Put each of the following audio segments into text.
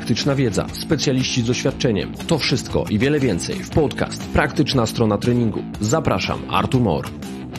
praktyczna wiedza, specjaliści z doświadczeniem. To wszystko i wiele więcej w podcast Praktyczna Strona Treningu. Zapraszam, Artur Mor.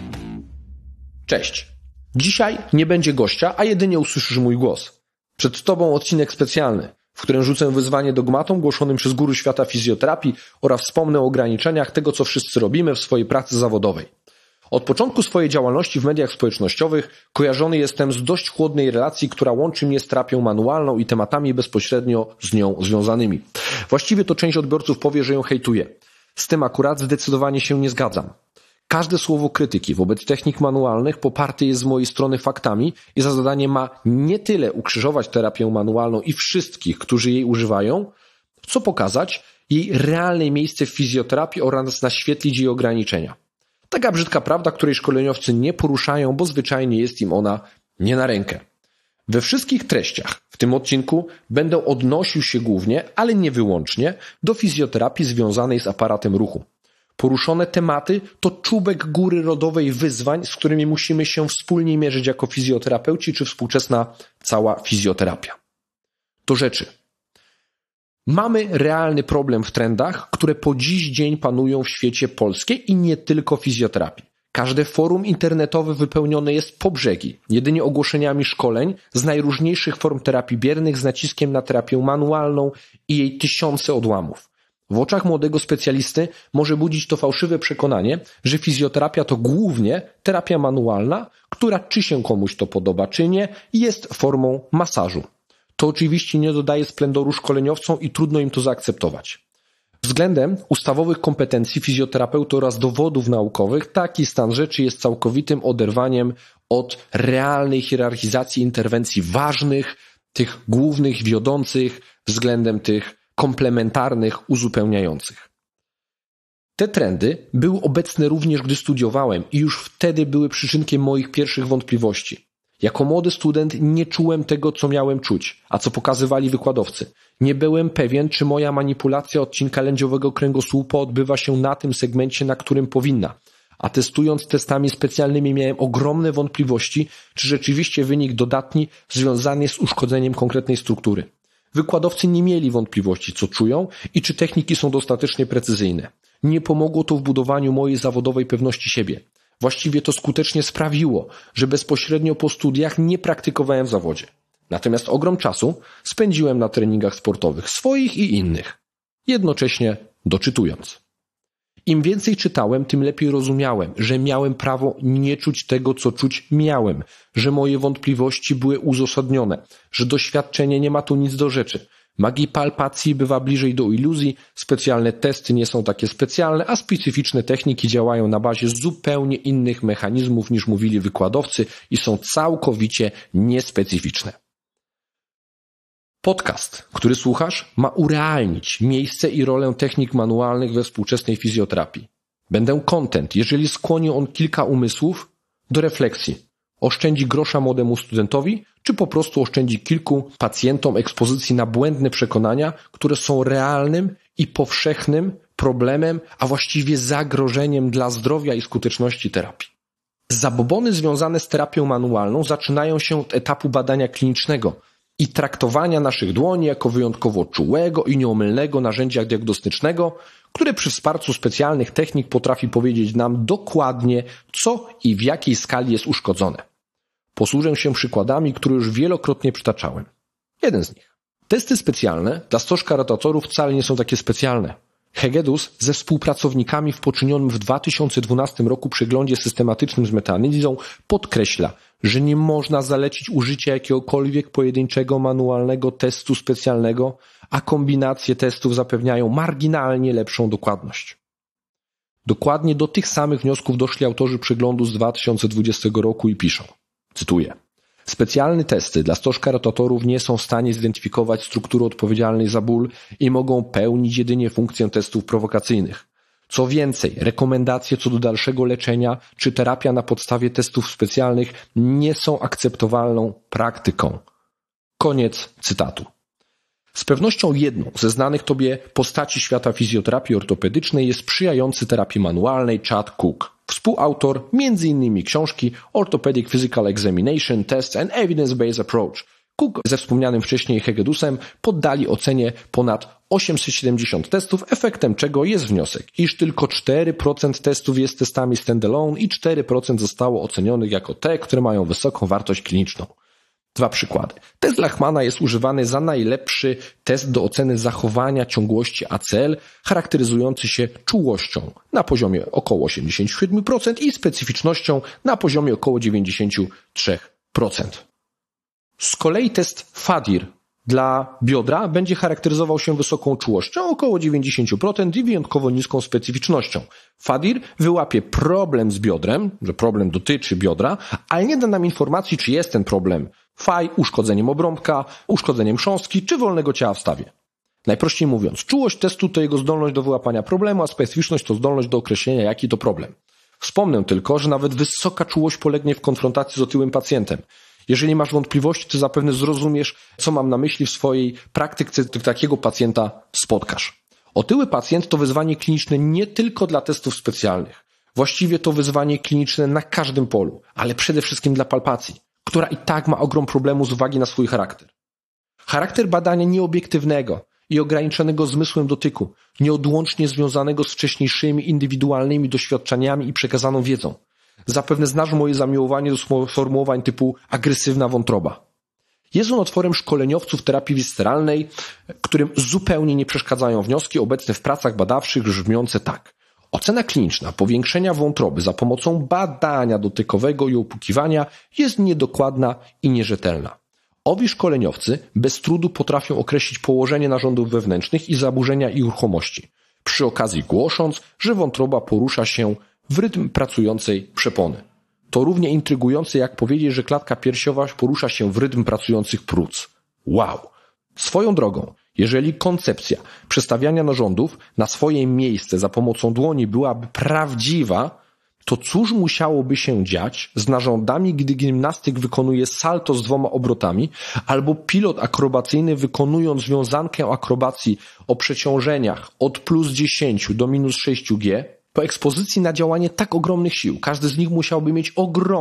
Cześć. Dzisiaj nie będzie gościa, a jedynie usłyszysz mój głos. Przed Tobą odcinek specjalny, w którym rzucę wyzwanie dogmatom głoszonym przez guru świata fizjoterapii oraz wspomnę o ograniczeniach tego, co wszyscy robimy w swojej pracy zawodowej. Od początku swojej działalności w mediach społecznościowych kojarzony jestem z dość chłodnej relacji, która łączy mnie z terapią manualną i tematami bezpośrednio z nią związanymi. Właściwie to część odbiorców powie, że ją hejtuje. Z tym akurat zdecydowanie się nie zgadzam. Każde słowo krytyki wobec technik manualnych poparte jest z mojej strony faktami i za zadanie ma nie tyle ukrzyżować terapię manualną i wszystkich, którzy jej używają, co pokazać jej realne miejsce w fizjoterapii oraz naświetlić jej ograniczenia. Taka brzydka prawda, której szkoleniowcy nie poruszają, bo zwyczajnie jest im ona nie na rękę. We wszystkich treściach w tym odcinku będę odnosił się głównie, ale nie wyłącznie, do fizjoterapii związanej z aparatem ruchu. Poruszone tematy to czubek góry rodowej wyzwań, z którymi musimy się wspólnie mierzyć jako fizjoterapeuci czy współczesna cała fizjoterapia. Do rzeczy. Mamy realny problem w trendach, które po dziś dzień panują w świecie polskiej i nie tylko fizjoterapii. Każde forum internetowe wypełnione jest po brzegi, jedynie ogłoszeniami szkoleń z najróżniejszych form terapii biernych z naciskiem na terapię manualną i jej tysiące odłamów. W oczach młodego specjalisty może budzić to fałszywe przekonanie, że fizjoterapia to głównie terapia manualna, która czy się komuś to podoba, czy nie, jest formą masażu. To oczywiście nie dodaje splendoru szkoleniowcom i trudno im to zaakceptować. Względem ustawowych kompetencji fizjoterapeuty oraz dowodów naukowych taki stan rzeczy jest całkowitym oderwaniem od realnej hierarchizacji interwencji ważnych, tych głównych, wiodących, względem tych komplementarnych, uzupełniających. Te trendy były obecne również, gdy studiowałem i już wtedy były przyczynkiem moich pierwszych wątpliwości. Jako młody student nie czułem tego, co miałem czuć, a co pokazywali wykładowcy. Nie byłem pewien, czy moja manipulacja odcinka lędźwiowego kręgosłupa odbywa się na tym segmencie, na którym powinna. A testując testami specjalnymi miałem ogromne wątpliwości, czy rzeczywiście wynik dodatni związany jest z uszkodzeniem konkretnej struktury. Wykładowcy nie mieli wątpliwości, co czują i czy techniki są dostatecznie precyzyjne. Nie pomogło to w budowaniu mojej zawodowej pewności siebie. Właściwie to skutecznie sprawiło, że bezpośrednio po studiach nie praktykowałem w zawodzie. Natomiast ogrom czasu spędziłem na treningach sportowych, swoich i innych, jednocześnie doczytując. Im więcej czytałem, tym lepiej rozumiałem, że miałem prawo nie czuć tego, co czuć miałem, że moje wątpliwości były uzasadnione, że doświadczenie nie ma tu nic do rzeczy. Magii palpacji bywa bliżej do iluzji, specjalne testy nie są takie specjalne, a specyficzne techniki działają na bazie zupełnie innych mechanizmów niż mówili wykładowcy i są całkowicie niespecyficzne. Podcast, który słuchasz, ma urealnić miejsce i rolę technik manualnych we współczesnej fizjoterapii. Będę content, jeżeli skłoni on kilka umysłów do refleksji. Oszczędzi grosza młodemu studentowi, czy po prostu oszczędzi kilku pacjentom ekspozycji na błędne przekonania, które są realnym i powszechnym problemem, a właściwie zagrożeniem dla zdrowia i skuteczności terapii. Zabobony związane z terapią manualną zaczynają się od etapu badania klinicznego i traktowania naszych dłoni jako wyjątkowo czułego i nieomylnego narzędzia diagnostycznego, które przy wsparciu specjalnych technik potrafi powiedzieć nam dokładnie, co i w jakiej skali jest uszkodzone. Posłużę się przykładami, które już wielokrotnie przytaczałem. Jeden z nich. Testy specjalne dla stożka rotatorów wcale nie są takie specjalne. Hegedus ze współpracownikami w poczynionym w 2012 roku przeglądzie systematycznym z metaanalizą podkreśla, że nie można zalecić użycia jakiegokolwiek pojedynczego manualnego testu specjalnego, a kombinacje testów zapewniają marginalnie lepszą dokładność. Dokładnie do tych samych wniosków doszli autorzy przeglądu z 2020 roku i piszą, cytuję: specjalne testy dla stożka rotatorów nie są w stanie zidentyfikować struktury odpowiedzialnej za ból i mogą pełnić jedynie funkcję testów prowokacyjnych. Co więcej, rekomendacje co do dalszego leczenia czy terapia na podstawie testów specjalnych nie są akceptowalną praktyką. Koniec cytatu. Z pewnością jedną ze znanych Tobie postaci świata fizjoterapii ortopedycznej jest sprzyjający terapii manualnej Chad Cook, współautor m.in. książki Orthopedic Physical Examination, Tests and Evidence-Based Approach, Cook ze wspomnianym wcześniej Hegedusem poddali ocenie ponad 870 testów, efektem czego jest wniosek, iż tylko 4% testów jest testami standalone i 4% zostało ocenionych jako te, które mają wysoką wartość kliniczną. 2 przykłady. Test Lachmana jest używany za najlepszy test do oceny zachowania ciągłości ACL, charakteryzujący się czułością na poziomie około 87% i specyficznością na poziomie około 93%. Z kolei test FADIR dla biodra będzie charakteryzował się wysoką czułością, około 90% i wyjątkowo niską specyficznością. FADIR wyłapie problem z biodrem, że problem dotyczy biodra, ale nie da nam informacji, czy jest ten problem uszkodzeniem obrąbka, uszkodzeniem chrząstki czy wolnego ciała w stawie. Najprościej mówiąc, czułość testu to jego zdolność do wyłapania problemu, a specyficzność to zdolność do określenia, jaki to problem. Wspomnę tylko, że nawet wysoka czułość polegnie w konfrontacji z otyłym pacjentem. Jeżeli masz wątpliwości, to zapewne zrozumiesz, co mam na myśli w swojej praktyce, takiego pacjenta spotkasz. Otyły pacjent to wyzwanie kliniczne nie tylko dla testów specjalnych. Właściwie to wyzwanie kliniczne na każdym polu, ale przede wszystkim dla palpacji, która i tak ma ogrom problemu z uwagi na swój charakter. Charakter badania nieobiektywnego i ograniczonego zmysłem dotyku, nieodłącznie związanego z wcześniejszymi indywidualnymi doświadczeniami i przekazaną wiedzą. Zapewne znasz moje zamiłowanie do sformułowań typu agresywna wątroba. Jest on otworem szkoleniowców terapii wisceralnej, którym zupełnie nie przeszkadzają wnioski obecne w pracach badawczych brzmiące tak. Ocena kliniczna powiększenia wątroby za pomocą badania dotykowego i opłukiwania jest niedokładna i nierzetelna. Owi szkoleniowcy bez trudu potrafią określić położenie narządów wewnętrznych i zaburzenia ich ruchomości, przy okazji głosząc, że wątroba porusza się w rytm pracującej przepony. To równie intrygujące jak powiedzieć, że klatka piersiowa porusza się w rytm pracujących płuc. Wow! Swoją drogą, jeżeli koncepcja przestawiania narządów na swoje miejsce za pomocą dłoni byłaby prawdziwa, to cóż musiałoby się dziać z narządami, gdy gimnastyk wykonuje salto z 2 obrotami, albo pilot akrobacyjny wykonując wiązankę akrobacji o przeciążeniach od +10 do -6G, po ekspozycji na działanie tak ogromnych sił. Każdy z nich musiałby mieć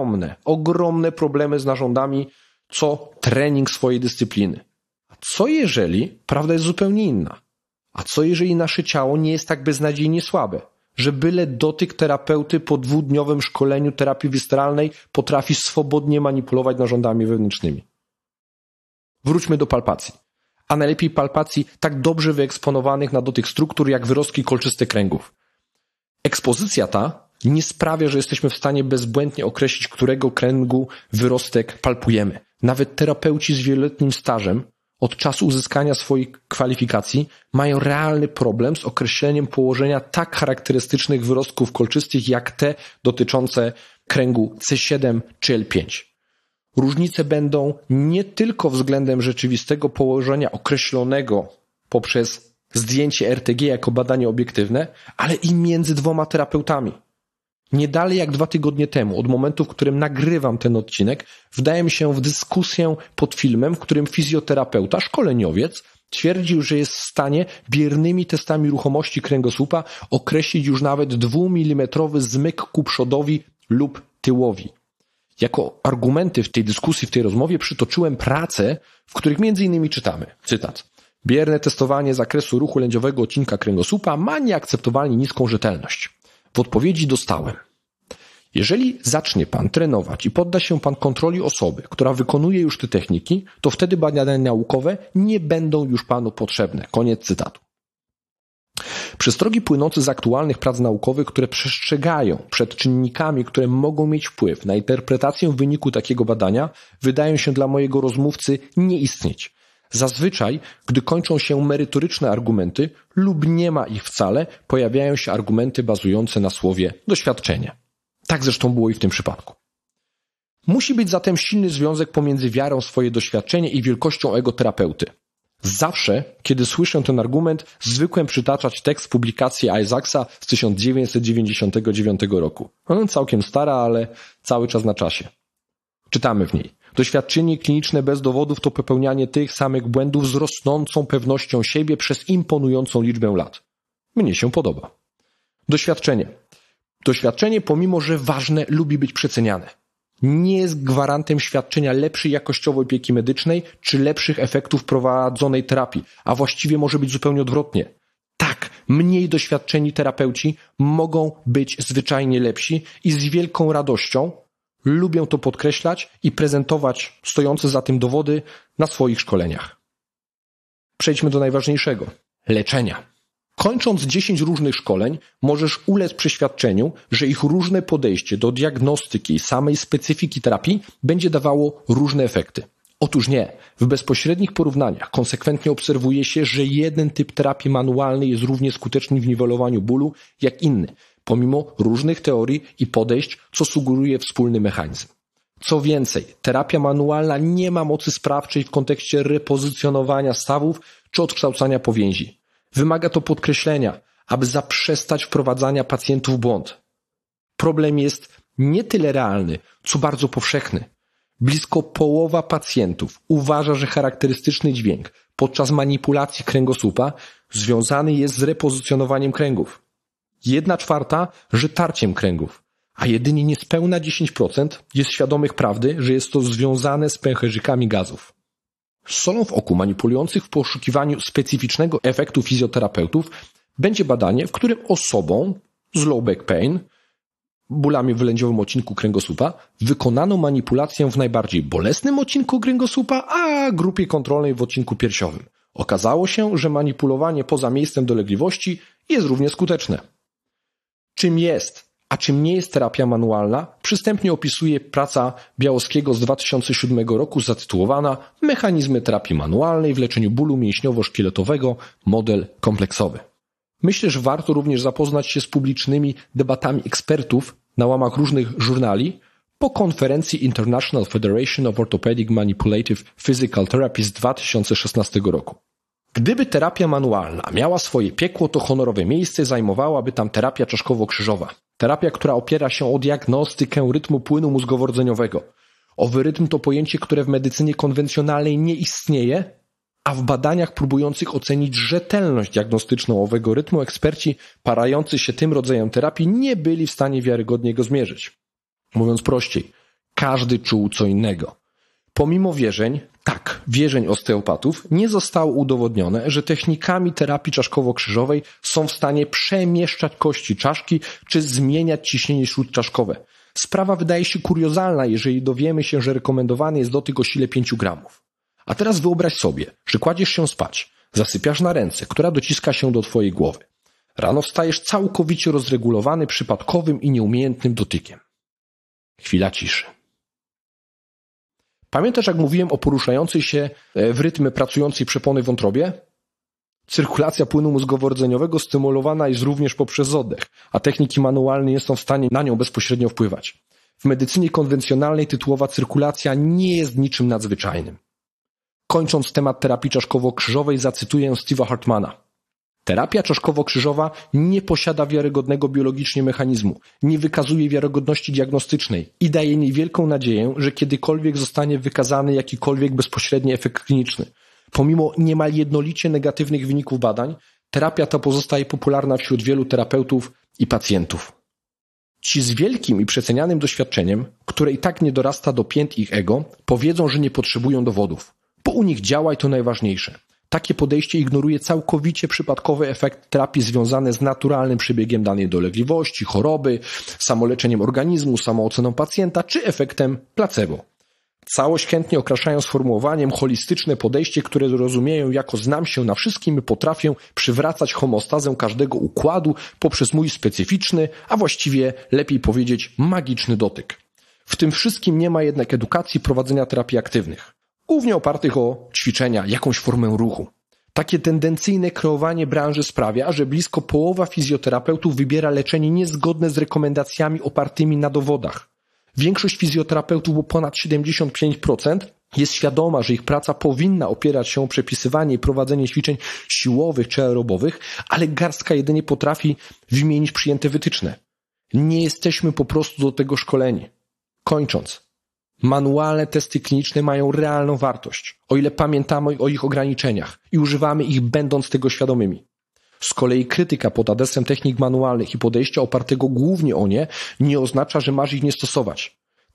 ogromne problemy z narządami, co trening swojej dyscypliny. A co jeżeli prawda jest zupełnie inna? A co jeżeli nasze ciało nie jest tak beznadziejnie słabe, że byle dotyk terapeuty po 2-dniowym szkoleniu terapii wisceralnej potrafi swobodnie manipulować narządami wewnętrznymi? Wróćmy do palpacji. A najlepiej palpacji tak dobrze wyeksponowanych na dotyk struktur jak wyrostki kolczyste kręgów. Ekspozycja ta nie sprawia, że jesteśmy w stanie bezbłędnie określić, którego kręgu wyrostek palpujemy. Nawet terapeuci z wieloletnim stażem od czasu uzyskania swojej kwalifikacji mają realny problem z określeniem położenia tak charakterystycznych wyrostków kolczystych jak te dotyczące kręgu C7 czy L5. Różnice będą nie tylko względem rzeczywistego położenia określonego poprzez zdjęcie RTG jako badanie obiektywne, ale i między 2 terapeutami. Nie dalej jak 2 tygodnie temu, od momentu, w którym nagrywam ten odcinek, wdałem się w dyskusję pod filmem, w którym fizjoterapeuta, szkoleniowiec, twierdził, że jest w stanie biernymi testami ruchomości kręgosłupa określić już nawet 2-milimetrowy zmyk ku przodowi lub tyłowi. Jako argumenty w tej dyskusji, w tej rozmowie przytoczyłem prace, w których m.in. czytamy, cytat: bierne testowanie zakresu ruchu lędźwiowego odcinka kręgosłupa ma nieakceptowalnie niską rzetelność. W odpowiedzi dostałem: jeżeli zacznie Pan trenować i podda się Pan kontroli osoby, która wykonuje już te techniki, to wtedy badania naukowe nie będą już Panu potrzebne. Koniec cytatu. Przestrogi płynące z aktualnych prac naukowych, które przestrzegają przed czynnikami, które mogą mieć wpływ na interpretację wyniku takiego badania, wydają się dla mojego rozmówcy nie istnieć. Zazwyczaj, gdy kończą się merytoryczne argumenty lub nie ma ich wcale, pojawiają się argumenty bazujące na słowie doświadczenie. Tak zresztą było i w tym przypadku. Musi być zatem silny związek pomiędzy wiarą w swoje doświadczenie i wielkością ego terapeuty. Zawsze, kiedy słyszę ten argument, zwykłem przytaczać tekst publikacji Isaacsa z 1999 roku. Całkiem stara, ale cały czas na czasie. Czytamy w niej: doświadczenie kliniczne bez dowodów to popełnianie tych samych błędów z rosnącą pewnością siebie przez imponującą liczbę lat. Mnie się podoba. Doświadczenie, pomimo że ważne, lubi być przeceniane. nie jest gwarantem świadczenia lepszej jakościowo opieki medycznej czy lepszych efektów prowadzonej terapii, a właściwie może być zupełnie odwrotnie. Tak, mniej doświadczeni terapeuci mogą być zwyczajnie lepsi i z wielką radością lubią to podkreślać i prezentować stojące za tym dowody na swoich szkoleniach. Przejdźmy do najważniejszego – leczenia. Kończąc 10 różnych szkoleń, możesz ulec przeświadczeniu, że ich różne podejście do diagnostyki i samej specyfiki terapii będzie dawało różne efekty. Otóż nie. W bezpośrednich porównaniach konsekwentnie obserwuje się, że jeden typ terapii manualnej jest równie skuteczny w niwelowaniu bólu jak inny, pomimo różnych teorii i podejść, co sugeruje wspólny mechanizm. Co więcej, terapia manualna nie ma mocy sprawczej w kontekście repozycjonowania stawów czy odkształcania powięzi. Wymaga to podkreślenia, aby zaprzestać wprowadzania pacjentów w błąd. Problem jest nie tyle realny, co bardzo powszechny. Blisko połowa pacjentów uważa, że charakterystyczny dźwięk podczas manipulacji kręgosłupa związany jest z repozycjonowaniem kręgów. 1/4, że tarciem kręgów, a jedynie niespełna 10% jest świadomych prawdy, że jest to związane z pęcherzykami gazów. Solą w oku manipulujących w poszukiwaniu specyficznego efektu fizjoterapeutów będzie badanie, w którym osobom z low back pain, bólami w lędziowym odcinku kręgosłupa, wykonano manipulację w najbardziej bolesnym odcinku kręgosłupa, a grupie kontrolnej w odcinku piersiowym. Okazało się, że manipulowanie poza miejscem dolegliwości jest równie skuteczne. Czym jest, a czym nie jest terapia manualna, przystępnie opisuje praca Białowskiego z 2007 roku zatytułowana Mechanizmy terapii manualnej w leczeniu bólu mięśniowo-szkieletowego, model kompleksowy. Myślę, że warto również zapoznać się z publicznymi debatami ekspertów na łamach różnych żurnali po konferencji International Federation of Orthopedic Manipulative Physical Therapy z 2016 roku. Gdyby terapia manualna miała swoje piekło, to honorowe miejsce zajmowałaby tam terapia czaszkowo-krzyżowa. Terapia, która opiera się o diagnostykę rytmu płynu mózgowo-rdzeniowego. Owy rytm to pojęcie, które w medycynie konwencjonalnej nie istnieje, a w badaniach próbujących ocenić rzetelność diagnostyczną owego rytmu eksperci parający się tym rodzajem terapii nie byli w stanie wiarygodnie go zmierzyć. Mówiąc prościej, każdy czuł co innego. Pomimo wierzeń osteopatów, nie zostało udowodnione, że technikami terapii czaszkowo-krzyżowej są w stanie przemieszczać kości czaszki czy zmieniać ciśnienie śródczaszkowe. Sprawa wydaje się kuriozalna, jeżeli dowiemy się, że rekomendowany jest dotyk o sile 5 gramów. A teraz wyobraź sobie, że kładziesz się spać, zasypiasz na ręce, która dociska się do twojej głowy. Rano wstajesz całkowicie rozregulowany przypadkowym i nieumiejętnym dotykiem. Chwila ciszy. Pamiętasz, jak mówiłem o poruszającej się w rytmie pracującej przepony w wątrobie? Cyrkulacja płynu mózgowo-rdzeniowego stymulowana jest również poprzez oddech, a techniki manualne nie są w stanie na nią bezpośrednio wpływać. W medycynie konwencjonalnej tytułowa cyrkulacja nie jest niczym nadzwyczajnym. Kończąc temat terapii czaszkowo-krzyżowej, zacytuję Steve'a Hartmana. Terapia czaszkowo-krzyżowa nie posiada wiarygodnego biologicznie mechanizmu, nie wykazuje wiarygodności diagnostycznej i daje niewielką nadzieję, że kiedykolwiek zostanie wykazany jakikolwiek bezpośredni efekt kliniczny. Pomimo niemal jednolicie negatywnych wyników badań, terapia ta pozostaje popularna wśród wielu terapeutów i pacjentów. Ci z wielkim i przecenianym doświadczeniem, które i tak nie dorasta do pięt ich ego, powiedzą, że nie potrzebują dowodów, bo u nich działa i to najważniejsze. Takie podejście ignoruje całkowicie przypadkowy efekt terapii związany z naturalnym przebiegiem danej dolegliwości, choroby, samoleczeniem organizmu, samooceną pacjenta czy efektem placebo. Całość chętnie okraszają sformułowaniem holistyczne podejście, które rozumieją jako znam się na wszystkim i potrafię przywracać homostazę każdego układu poprzez mój specyficzny, a właściwie lepiej powiedzieć magiczny dotyk. W tym wszystkim nie ma jednak edukacji prowadzenia terapii aktywnych, głównie opartych o ćwiczenia, jakąś formę ruchu. Takie tendencyjne kreowanie branży sprawia, że blisko połowa fizjoterapeutów wybiera leczenie niezgodne z rekomendacjami opartymi na dowodach. Większość fizjoterapeutów, bo ponad 75%, jest świadoma, że ich praca powinna opierać się o przepisywanie i prowadzenie ćwiczeń siłowych czy aerobowych, ale garstka jedynie potrafi wymienić przyjęte wytyczne. Nie jesteśmy po prostu do tego szkoleni. Kończąc, manualne testy kliniczne mają realną wartość, o ile pamiętamy o ich ograniczeniach i używamy ich będąc tego świadomymi. Z kolei krytyka pod adresem technik manualnych i podejścia opartego głównie o nie oznacza, że masz ich nie stosować.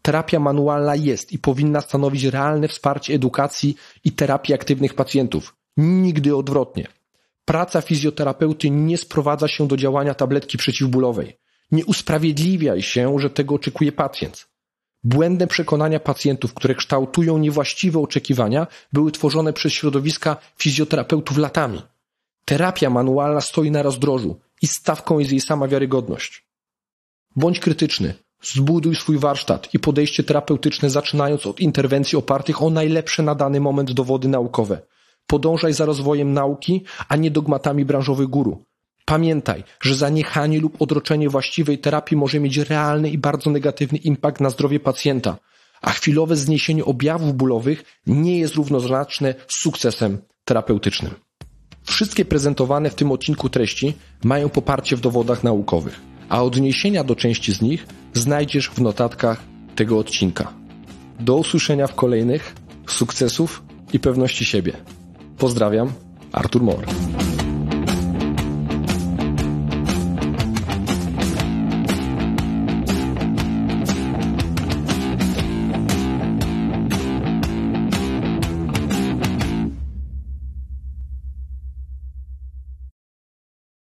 Terapia manualna jest i powinna stanowić realne wsparcie edukacji i terapii aktywnych pacjentów. Nigdy odwrotnie. Praca fizjoterapeuty nie sprowadza się do działania tabletki przeciwbólowej. Nie usprawiedliwiaj się, że tego oczekuje pacjent. Błędne przekonania pacjentów, które kształtują niewłaściwe oczekiwania, były tworzone przez środowiska fizjoterapeutów latami. Terapia manualna stoi na rozdrożu i stawką jest jej sama wiarygodność. Bądź krytyczny. Zbuduj swój warsztat i podejście terapeutyczne, zaczynając od interwencji opartych o najlepsze na dany moment dowody naukowe. Podążaj za rozwojem nauki, a nie dogmatami branżowych guru. Pamiętaj, że zaniechanie lub odroczenie właściwej terapii może mieć realny i bardzo negatywny impact na zdrowie pacjenta, a chwilowe zniesienie objawów bólowych nie jest równoznaczne z sukcesem terapeutycznym. Wszystkie prezentowane w tym odcinku treści mają poparcie w dowodach naukowych, a odniesienia do części z nich znajdziesz w notatkach tego odcinka. Do usłyszenia w kolejnych. Sukcesów i pewności siebie. Pozdrawiam, Artur Mor.